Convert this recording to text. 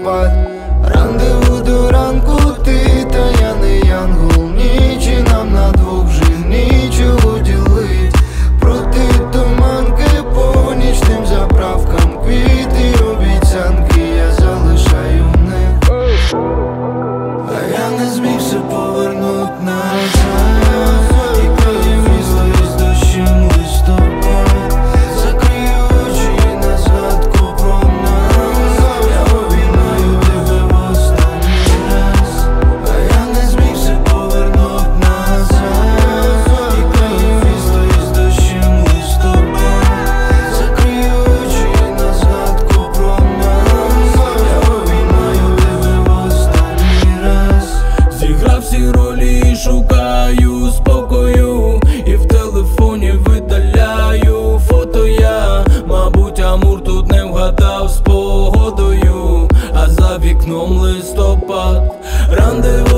листопад. Рандеву до ранку, ти та я не янгол, ніч і нам на двох вже нічого ділить. Проти туманки по нічним заправкам, квіти, обіцянки я залишаю в них. А я не змігся повернуть назад. Тікає місто із дощем листопад. Закрию очі на згадку про нас. Я обіймаю тебе в останній раз. А я не змігся повернуть назад. Тікає місто із дощем листопад. Закрию очі на згадку про нас. Я обіймаю тебе в останній раз. Зіграв всі ролі і шукаю спокою, і в телефоні видаляю фото я. Мабуть, Амур тут не вгадав з погодою, а за вікном листопад. Рандеву